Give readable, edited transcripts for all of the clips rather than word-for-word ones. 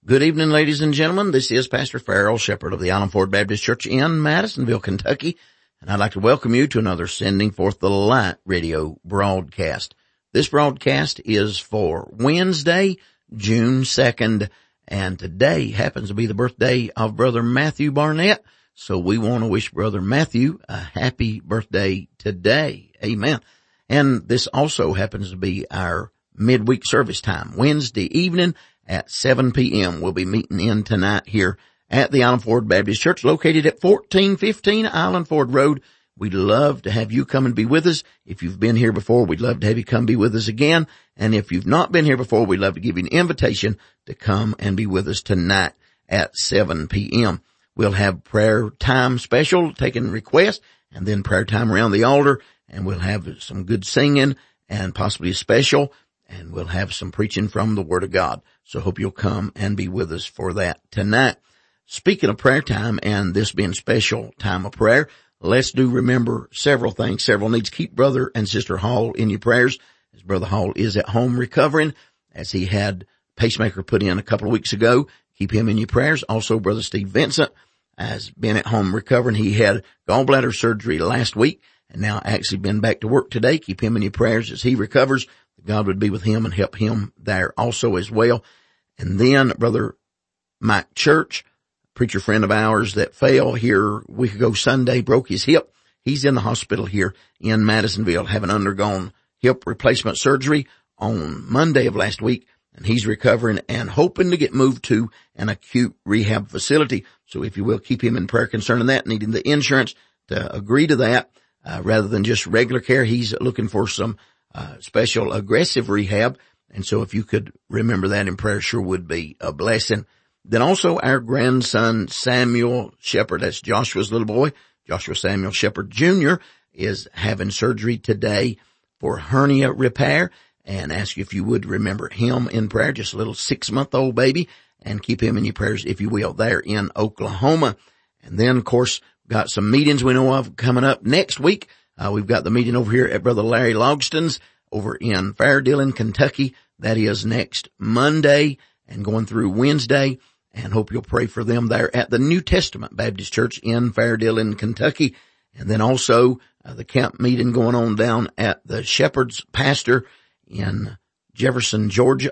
Good evening, ladies and gentlemen. This is Pastor Farrell, shepherd of the Island Ford Baptist Church in Madisonville, Kentucky, and I'd like to welcome you to another Sending Forth the Light radio broadcast. This broadcast is for Wednesday, June 2nd, and today happens to be the birthday of Brother Matthew Barnett, so we want to wish Brother Matthew a happy birthday today. Amen. And this also happens to be our midweek service time, Wednesday evening at 7 p.m. We'll be meeting in tonight here at the Island Ford Baptist Church, located at 1415 Island Ford Road. We'd love to have you come and be with us. If you've been here before, we'd love to have you come be with us again. And if you've not been here before, we'd love to give you an invitation to come and be with us tonight at 7 p.m. We'll have prayer time special, taking requests, and then prayer time around the altar, and we'll have some good singing and possibly a special, and we'll have some preaching from the Word of God. So hope you'll come and be with us for that tonight. Speaking of prayer time and this being special time of prayer, let's remember several things, several needs. Keep Brother and Sister Hall in your prayers, as Brother Hall is at home recovering, as he had pacemaker put in a couple of weeks ago. Keep him in your prayers. Also, Brother Steve Vincent has been at home recovering. He had gallbladder surgery last week and now actually been back to work today. Keep him in your prayers as he recovers. God would be with him and help him there also as well. And then Brother Mike Church, preacher friend of ours that fell here a week ago Sunday, broke his hip. He's in the hospital here in Madisonville, having undergone hip replacement surgery on Monday of last week, and he's recovering and hoping to get moved to an acute rehab facility. So if you will, keep him in prayer concerning that, needing the insurance to agree to that, rather than just regular care. He's looking for some special aggressive rehab. And so if you could remember that in prayer, sure would be a blessing. Then also our grandson, Samuel Shepherd, that's Joshua's little boy, Joshua Samuel Shepherd Jr., is having surgery today for hernia repair, and ask you if you would remember him in prayer, just a little 6-month-old baby, and keep him in your prayers, if you will, there in Oklahoma. And then, of course, got some meetings we know of coming up next week. We've got the meeting over here at Brother Larry Logston's over in Fairdale, Kentucky. That is next Monday and going through Wednesday. And hope you'll pray for them there at the New Testament Baptist Church in Fairdale, Kentucky. And then also the camp meeting going on down at the Shepherd's Pasture in Jefferson,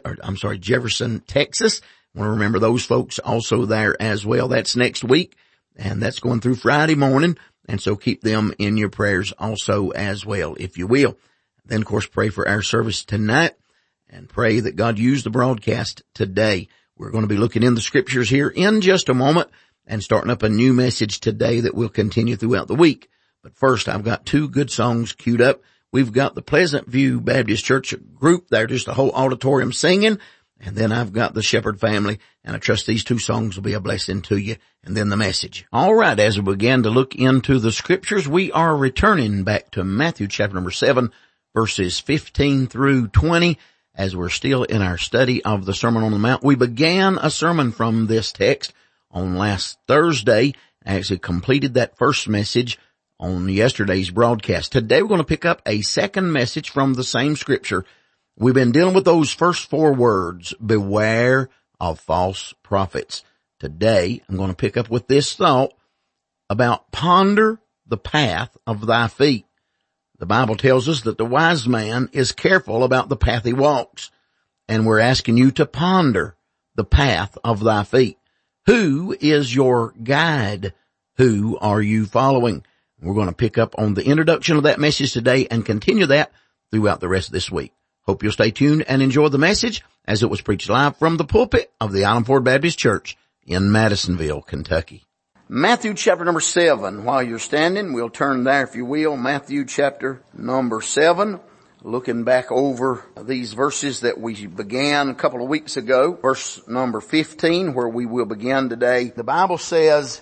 Texas. I want to remember those folks also there as well. That's next week, and that's going through Friday morning. And so keep them in your prayers also as well, if you will. Then, of course, pray for our service tonight and pray that God use the broadcast today. We're going to be looking in the scriptures here in just a moment and starting up a new message today that will continue throughout the week. But first, I've got two good songs queued up. We've got the Pleasant View Baptist Church group. They're just a whole auditorium singing. And then I've got the Shepherd family, and I trust these two songs will be a blessing to you, and then the message. All right, as we begin to look into the scriptures, we are returning back to Matthew chapter number 7, verses 15 through 20, as we're still in our study of the Sermon on the Mount. We began a sermon from this text on last Thursday, actually completed that first message on yesterday's broadcast. Today we're going to pick up a second message from the same scripture. We've been dealing with those first 4 words, beware of false prophets. Today, I'm going to pick up with this thought about ponder the path of thy feet. The Bible tells us that the wise man is careful about the path he walks, and we're asking you to ponder the path of thy feet. Who is your guide? Who are you following? We're going to pick up on the introduction of that message today and continue that throughout the rest of this week. Hope you'll stay tuned and enjoy the message as it was preached live from the pulpit of the Island Ford Baptist Church in Madisonville, Kentucky. Matthew chapter number 7. While you're standing, we'll turn there if you will. Matthew chapter number 7. Looking back over these verses that we began a couple of weeks ago. Verse number 15, where we will begin today. The Bible says,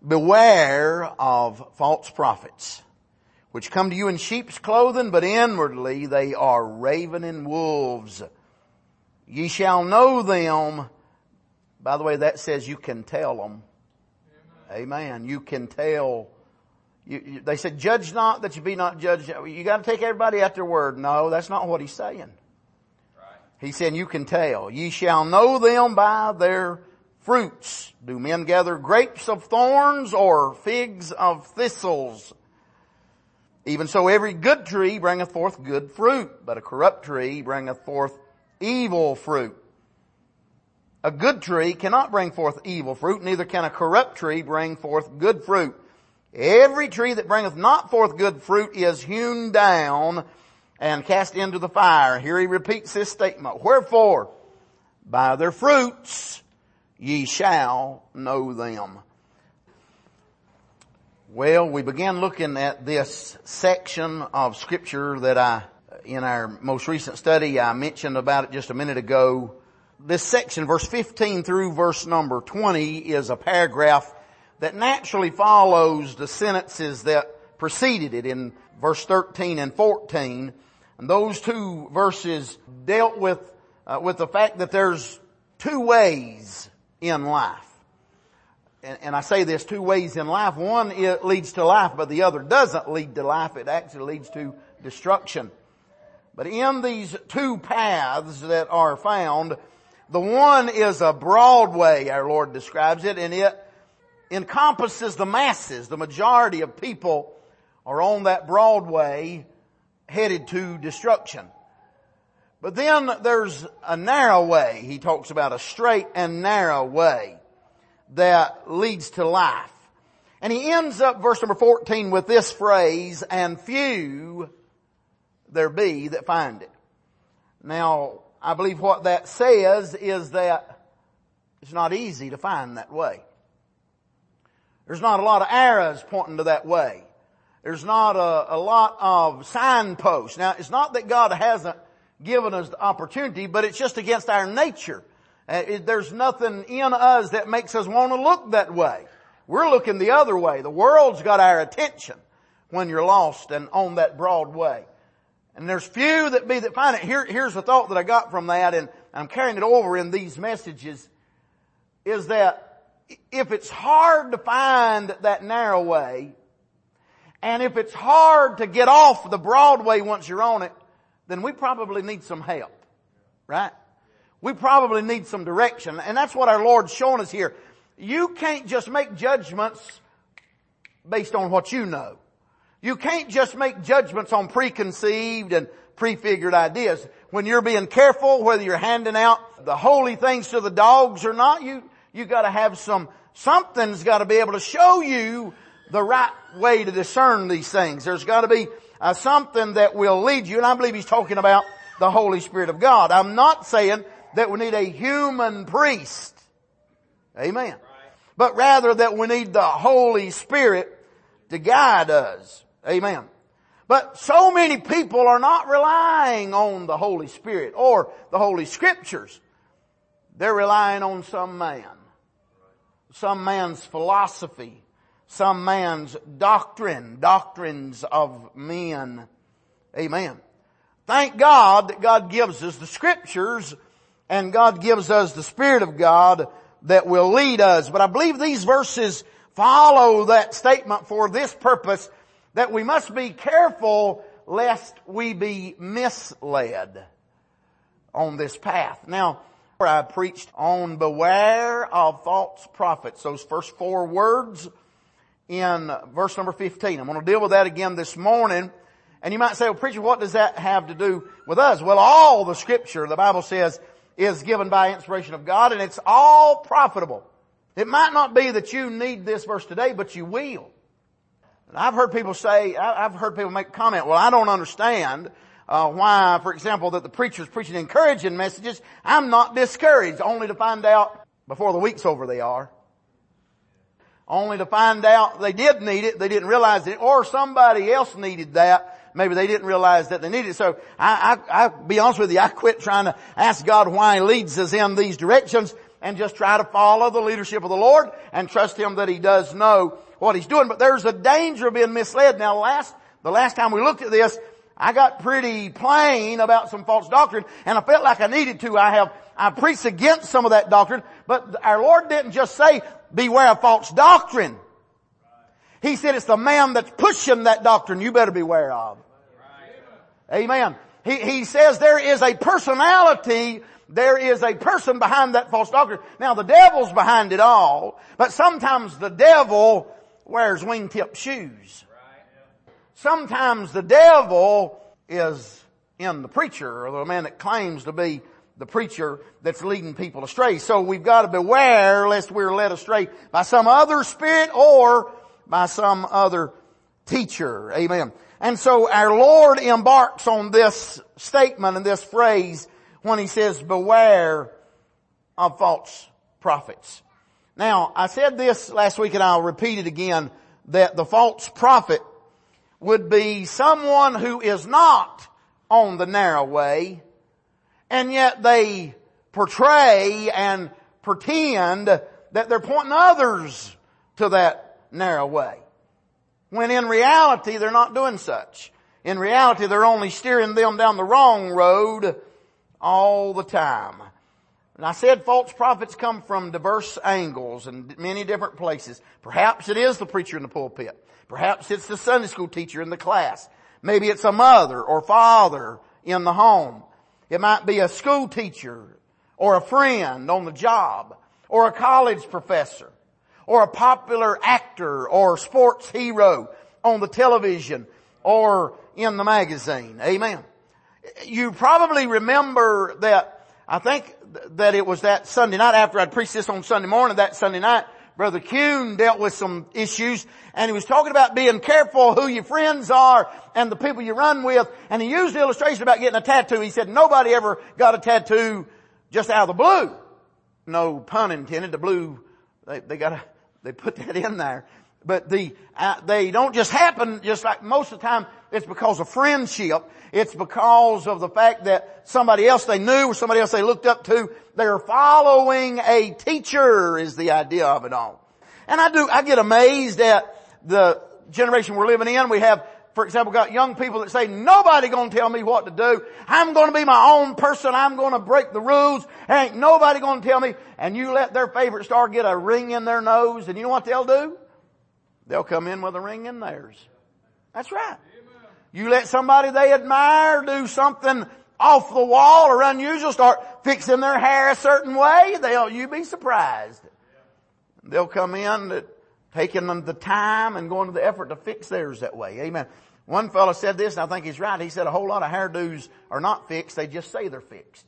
beware of false prophets, which come to you in sheep's clothing, but inwardly they are ravening wolves. Ye shall know them. By the way, that says you can tell them. Amen. You can tell. They said, judge not that you be not judged. You got to take everybody at their word. No, that's not what he's saying. Right. He's saying you can tell. Ye shall know them by their fruits. Do men gather grapes of thorns or figs of thistles? Even so every good tree bringeth forth good fruit, but a corrupt tree bringeth forth evil fruit. A good tree cannot bring forth evil fruit, neither can a corrupt tree bring forth good fruit. Every tree that bringeth not forth good fruit is hewn down and cast into the fire. Here he repeats this statement. Wherefore, by their fruits ye shall know them. Well, we began looking at this section of Scripture that in our most recent study, I mentioned about it just a minute ago. This section, verse 15 through verse number 20, is a paragraph that naturally follows the sentences that preceded it in verse 13 and 14. And those two verses dealt with the fact that there's two ways in life. And I say there's two ways in life. One, it leads to life, but the other doesn't lead to life. It actually leads to destruction. But in these two paths that are found, the one is a broad way, our Lord describes it, and it encompasses the masses. The majority of people are on that broad way headed to destruction. But then there's a narrow way. He talks about a straight and narrow way that leads to life. And he ends up verse number 14 with this phrase, and few there be that find it. Now, I believe what that says is that it's not easy to find that way. There's not a lot of arrows pointing to that way. There's not a lot of signposts. Now, it's not that God hasn't given us the opportunity, but it's just against our nature. There's nothing in us that makes us want to look that way. We're looking the other way. The world's got our attention when you're lost and on that broad way. And there's few that be that find it. Here's the thought that I got from that, and I'm carrying it over in these messages, is that if it's hard to find that narrow way, and if it's hard to get off the broad way once you're on it, then we probably need some help. Right? We probably need some direction. And that's what our Lord's showing us here. You can't just make judgments based on what you know. You can't just make judgments on preconceived and prefigured ideas. When you're being careful, whether you're handing out the holy things to the dogs or not, you gotta have something's gotta be able to show you the right way to discern these things. There's gotta be something that will lead you. And I believe he's talking about the Holy Spirit of God. I'm not saying that we need a human priest. Amen. But rather that we need the Holy Spirit to guide us. Amen. But so many people are not relying on the Holy Spirit or the Holy Scriptures. They're relying on some man. Some man's philosophy. Some man's doctrines of men. Amen. Thank God that God gives us the Scriptures and God gives us the Spirit of God that will lead us. But I believe these verses follow that statement for this purpose, that we must be careful lest we be misled on this path. Now, I preached on beware of false prophets. Those first four words in verse number 15. I'm going to deal with that again this morning. And you might say, well, preacher, what does that have to do with us? Well, all the Scripture, the Bible says, is given by inspiration of God, and it's all profitable. It might not be that you need this verse today, but you will. And I've heard people make a comment, well, I don't understand why, for example, that the preacher's preaching encouraging messages. I'm not discouraged, only to find out before the week's over they are. Only to find out they did need it, they didn't realize it, or somebody else needed that. Maybe they didn't realize that they needed it. So I'll be honest with you, I quit trying to ask God why He leads us in these directions and just try to follow the leadership of the Lord and trust Him that He does know what He's doing. But there's a danger of being misled. Now the last time we looked at this, I got pretty plain about some false doctrine, and I felt like I needed to. I preached against some of that doctrine, but our Lord didn't just say, beware of false doctrine. He said it's the man that's pushing that doctrine you better beware of. Amen. He says there is a personality There is a person behind that false doctrine. Now the devil's behind it all, but sometimes the devil wears wingtip shoes. Sometimes the devil is in the preacher or the man that claims to be the preacher that's leading people astray. So we've got to beware lest we're led astray by some other spirit or by some other teacher. Amen. And so our Lord embarks on this statement and this phrase when He says, beware of false prophets. Now, I said this last week and I'll repeat it again, that the false prophet would be someone who is not on the narrow way, and yet they portray and pretend that they're pointing others to that narrow way. When in reality, they're not doing such. In reality, they're only steering them down the wrong road all the time. And I said false prophets come from diverse angles and many different places. Perhaps it is the preacher in the pulpit. Perhaps it's the Sunday school teacher in the class. Maybe it's a mother or father in the home. It might be a school teacher or a friend on the job or a college professor or a popular actor or sports hero on the television or in the magazine. Amen. You probably remember that, I think that it was that Sunday night after I'd preached this on Sunday morning, that Sunday night, Brother Kuhn dealt with some issues and he was talking about being careful who your friends are and the people you run with, and he used the illustration about getting a tattoo. He said nobody ever got a tattoo just out of the blue. No pun intended. The blue, they put that in there. But they don't just happen just like most of the time. It's because of friendship. It's because of the fact that somebody else they knew or somebody else they looked up to, they're following a teacher is the idea of it all. And I get amazed at the generation we're living in. We have, for example, got young people that say, nobody gonna tell me what to do. I'm gonna be my own person. I'm gonna break the rules. Ain't nobody gonna tell me. And you let their favorite star get a ring in their nose, and you know what they'll do? They'll come in with a ring in theirs. That's right. You let somebody they admire do something off the wall or unusual, start fixing their hair a certain way, you'd be surprised. They'll come in taking them the time and going to the effort to fix theirs that way. Amen. One fellow said this, and I think he's right. He said a whole lot of hairdos are not fixed. They just say they're fixed.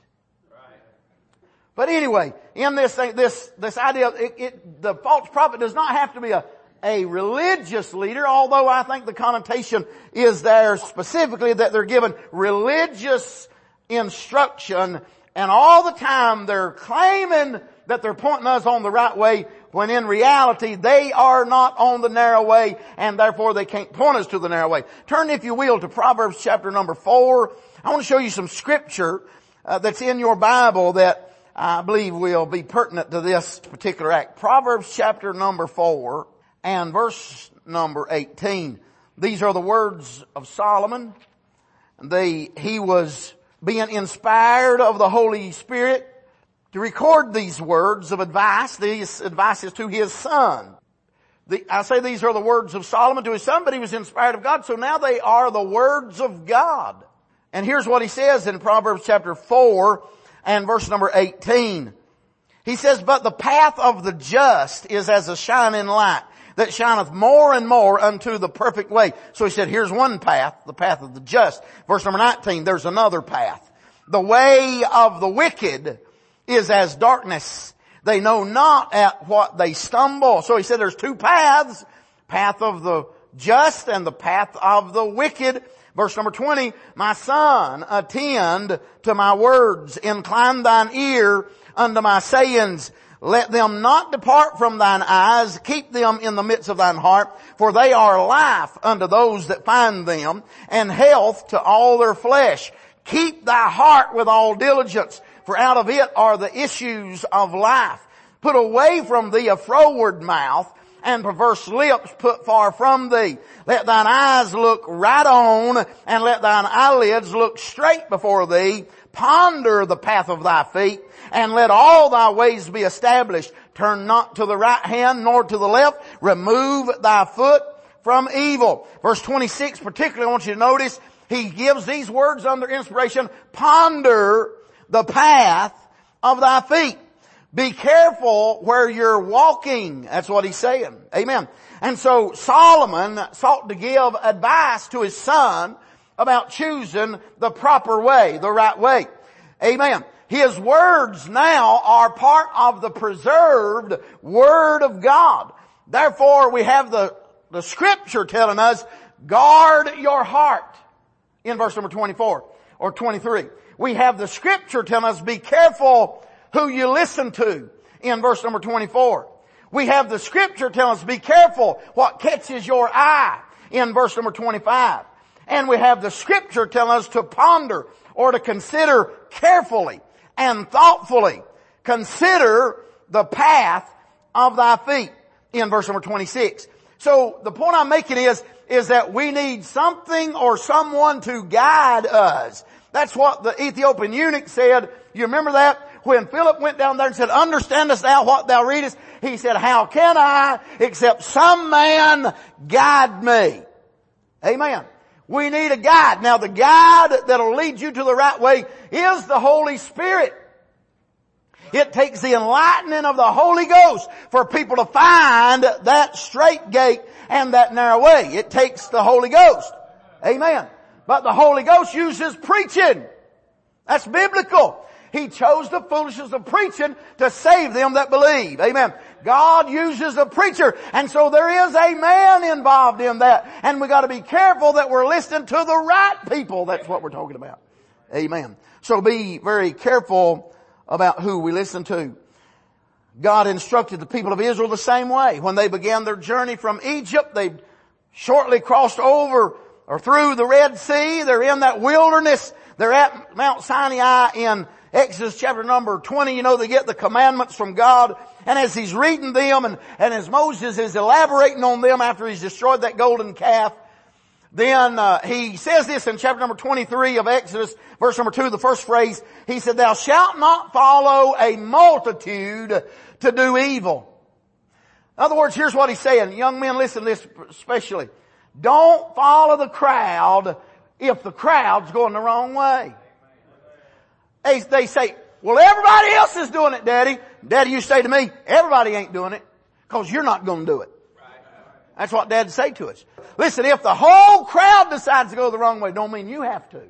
But anyway, in this thing, this idea, the false prophet does not have to be a religious leader, although I think the connotation is there specifically that they're given religious instruction, and all the time they're claiming that they're pointing us on the right way, when in reality they are not on the narrow way, and therefore they can't point us to the narrow way. Turn, if you will, to Proverbs chapter number 4. I want to show you some scripture that's in your Bible that I believe will be pertinent to this particular act. Proverbs chapter number 4 and verse number 18. These are the words of Solomon. He was being inspired of the Holy Spirit to record these words of advice. These advice is to his son. I say these are the words of Solomon to his son, but he was inspired of God, so now they are the words of God. And here's what he says in Proverbs chapter 4 and verse number 18. He says, but the path of the just is as a shining light that shineth more and more unto the perfect way. So he said, here's one path, the path of the just. Verse number 19, there's another path. The way of the wicked is as darkness. They know not at what they stumble. So he said there's two paths, path of the just and the path of the wicked. Verse number 20, my son, attend to my words, incline thine ear unto my sayings. Let them not depart from thine eyes, keep them in the midst of thine heart, for they are life unto those that find them, and health to all their flesh. Keep thy heart with all diligence, for out of it are the issues of life. Put away from thee a froward mouth, and perverse lips put far from thee. Let thine eyes look right on, and let thine eyelids look straight before thee. Ponder the path of thy feet, and let all thy ways be established. Turn not to the right hand nor to the left. Remove thy foot from evil. Verse 26 particularly, I want you to notice, he gives these words under inspiration. Ponder the path of thy feet. Be careful where you're walking. That's what he's saying. Amen. And so Solomon sought to give advice to his son about choosing the proper way, the right way. Amen. His words now are part of the preserved Word of God. Therefore, we have the Scripture telling us, guard your heart in verse number 24 or 23. We have the Scripture telling us, be careful who you listen to in verse number 24. We have the Scripture telling us, be careful what catches your eye in verse number 25. And we have the Scripture telling us to ponder or to consider carefully and thoughtfully. Consider the path of thy feet in verse number 26. So the point I'm making is that we need something or someone to guide us. That's what the Ethiopian eunuch said. You remember that? When Philip went down there and said, understandest thou what thou readest? He said, how can I except some man guide me? Amen. We need a guide. Now the guide that'll lead you to the right way is the Holy Spirit. It takes the enlightening of the Holy Ghost for people to find that straight gate and that narrow way. It takes the Holy Ghost. Amen. But the Holy Ghost uses preaching. That's biblical. He chose the foolishness of preaching to save them that believe. Amen. God uses a preacher. And so there is a man involved in that. And we got to be careful that we're listening to the right people. That's what we're talking about. Amen. So be very careful about who we listen to. God instructed the people of Israel the same way. When they began their journey from Egypt, they shortly crossed over or through the Red Sea. They're in that wilderness. They're at Mount Sinai in Exodus chapter number 20, they get the commandments from God. And as he's reading them and as Moses is elaborating on them after he's destroyed that golden calf, then he says this in chapter number 23 of Exodus, verse number 2, the first phrase. He said, thou shalt not follow a multitude to do evil. In other words, here's what he's saying. Young men, listen to this especially. Don't follow the crowd if the crowd's going the wrong way. They say, well, everybody else is doing it, Daddy. Daddy, you say to me, everybody ain't doing it because you're not going to do it. That's what Dad say to us. Listen, if the whole crowd decides to go the wrong way, don't mean you have to.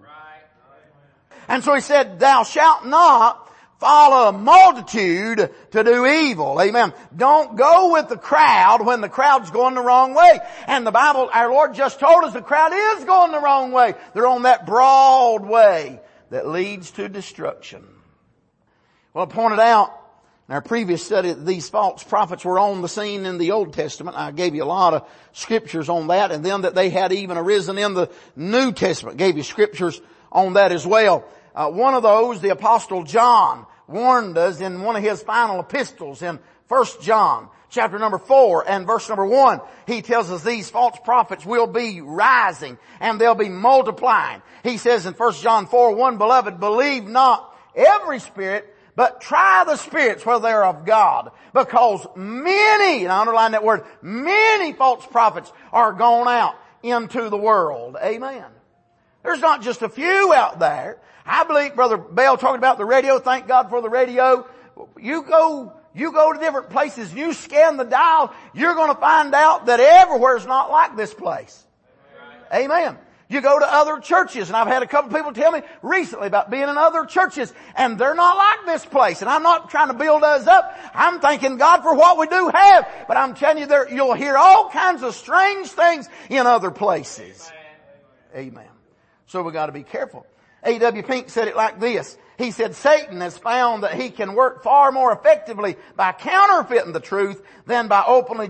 And so he said, thou shalt not follow a multitude to do evil. Amen. Don't go with the crowd when the crowd's going the wrong way. And the Bible, our Lord just told us the crowd is going the wrong way. They're on that broad way that leads to destruction. Well, I pointed out in our previous study that these false prophets were on the scene in the Old Testament. I gave you a lot of scriptures on that, and then that they had even arisen in the New Testament. Gave you scriptures on that as well. One of those, the Apostle John warned us in one of his final epistles in 1 John chapter number 4 and verse number 1. He tells us these false prophets will be rising and they'll be multiplying. He says in 1 John 4:1, beloved, believe not every spirit, but try the spirits whether they are of God. Because many, and I underline that word, many false prophets are gone out into the world. Amen. There's not just a few out there. I believe Brother Bell talking about the radio. Thank God for the radio. You go to different places and you scan the dial, you're going to find out that everywhere is not like this place. Amen. You go to other churches, and I've had a couple of people tell me recently about being in other churches, and they're not like this place. And I'm not trying to build us up. I'm thanking God for what we do have. But I'm telling you, you'll hear all kinds of strange things in other places. Amen. So we got to be careful. A.W. Pink said it like this. He said, Satan has found that he can work far more effectively by counterfeiting the truth than by openly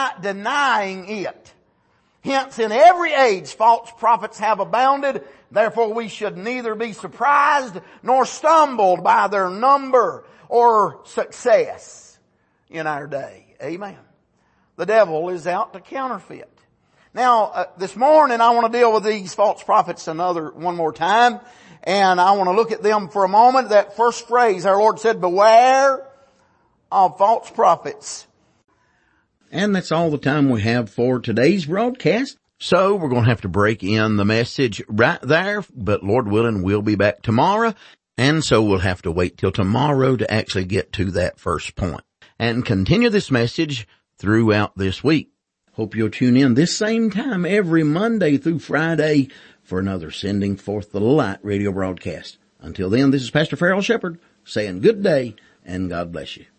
denying it. Hence, in every age, false prophets have abounded. Therefore, we should neither be surprised nor stumbled by their number or success in our day. Amen. The devil is out to counterfeit. Now, this morning, I want to deal with these false prophets one more time. And I want to look at them for a moment. That first phrase, our Lord said, beware of false prophets. And that's all the time we have for today's broadcast. So we're going to have to break in the message right there. But Lord willing, we'll be back tomorrow. And so we'll have to wait till tomorrow to actually get to that first point and continue this message throughout this week. Hope you'll tune in this same time every Monday through Friday for another Sending Forth the Light radio broadcast. Until then, this is Pastor Farrell Shepherd saying good day and God bless you.